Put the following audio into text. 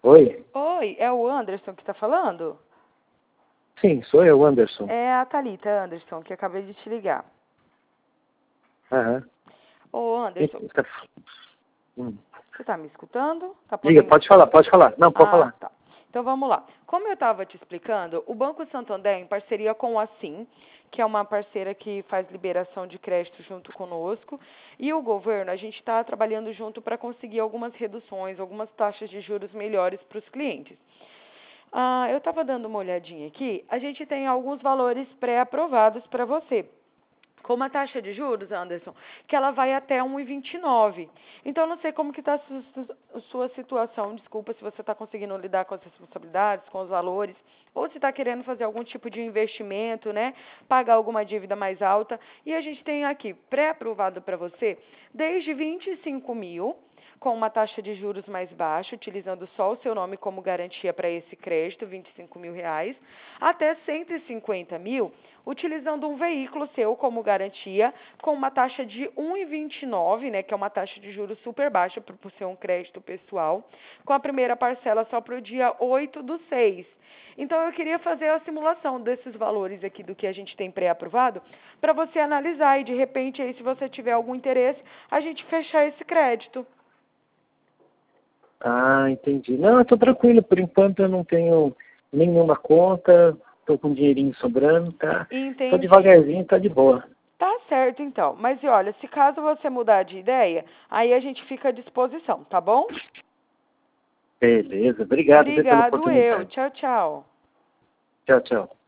Oi? Oi, é o Anderson que está falando? Sim, sou eu, Anderson. É a Thalita Anderson, que acabei de te ligar. Aham. Ô, Anderson, Hum. você está me escutando? Tá Diga, podendo... pode falar, pode falar. Não, pode Ah, falar. tá. Então vamos lá. Como eu estava te explicando, o Banco Santander, em parceria com a Sim, que é uma parceira que faz liberação de crédito junto conosco, e o governo, a gente está trabalhando junto para conseguir algumas reduções, algumas taxas de juros melhores para os clientes. Eu estava dando uma olhadinha aqui, a gente tem alguns valores pré-aprovados para você. Com uma taxa de juros, Anderson, que ela vai até 1,29. Então, eu não sei como que está a sua situação, desculpa, se você está conseguindo lidar com as responsabilidades, com os valores, ou se está querendo fazer algum tipo de investimento, né, pagar alguma dívida mais alta. E a gente tem aqui, pré-aprovado para você, desde 25 mil, com uma taxa de juros mais baixa, utilizando só o seu nome como garantia para esse crédito, R$ 25.000, até 150 mil, utilizando um veículo seu como garantia, com uma taxa de 1,29, né, que é uma taxa de juros super baixa por ser um crédito pessoal, com a primeira parcela só para o dia 8/6. Então, eu queria fazer a simulação desses valores aqui do que a gente tem pré-aprovado, para você analisar e, de repente, aí, se você tiver algum interesse, a gente fechar esse crédito. Ah, entendi. Não, eu tô tranquilo. Por enquanto eu não tenho nenhuma conta. Tô com um dinheirinho sobrando, tá? Tô Entendi. devagarzinho, tá de boa. Tá certo, então. Mas, e olha, se caso você mudar de ideia, aí a gente fica à disposição, tá bom? Beleza. Obrigado, viu, pela Obrigado eu. oportunidade. Tchau, tchau. Tchau, tchau.